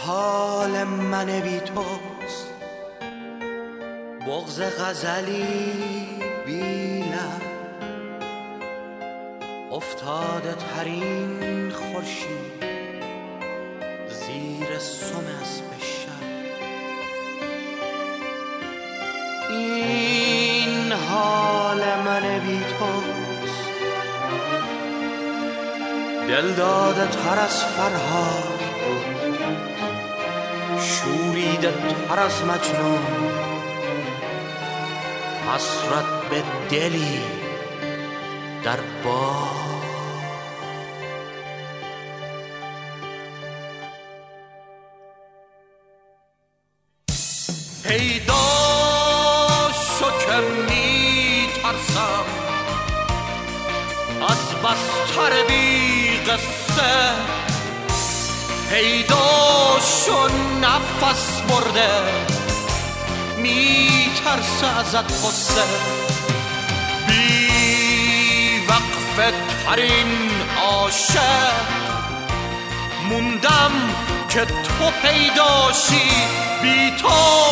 حال من بی توست، بغض غزلی بی لب، افتاده ترین خورشید زیر سم اسب شب. این حال من بی توست، دل داده تر از فرهاد، شوریده تر از مجنون، حسرت به دلی در باد. پیدا شو که می ترسم از بستر بی قصه، پیدا شو نفس برده می ترسه ازت قصه، بی وقفه ترین عاشق موندم که تو پیداشی، بی تو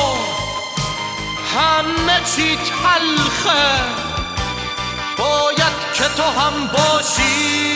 همه چی تلخه، باید که تو هم باشی.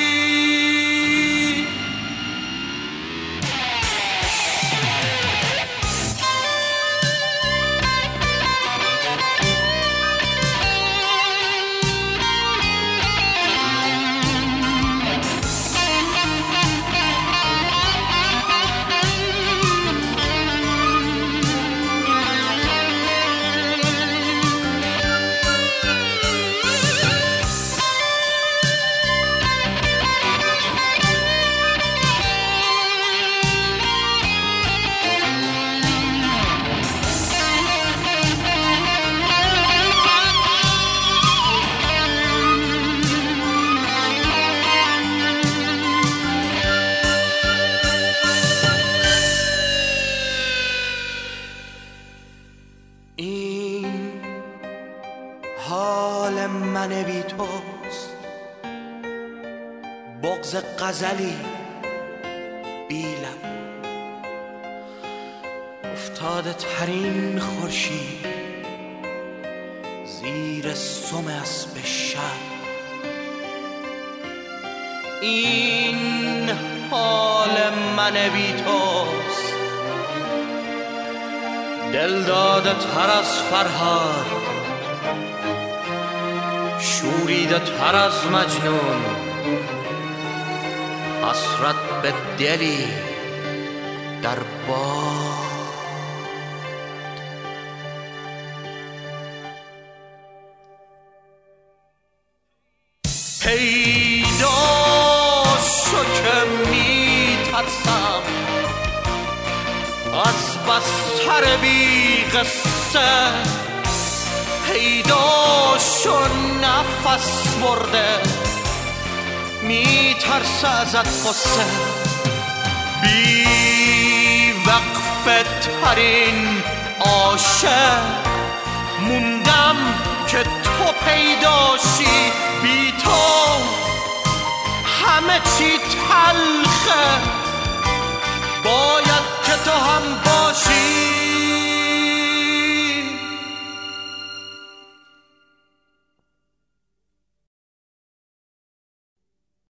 این حال من بی توست، بغض غزلی بی لب، افتاده ترین خورشید زیر سم اسب شب. این حال من بی توست، دل داده تر از فرهاد، شوریده تر از مجنون، حسرت به دلی در باد. پیدا شو که می ترسم از بستر بی قصه، پیدا شو نفس برده می ترسه ازت قصه، بی وقفه ترین عاشق موندم که تو پیداشی، بی تو همه چی تلخه، باید که تو هم باشی.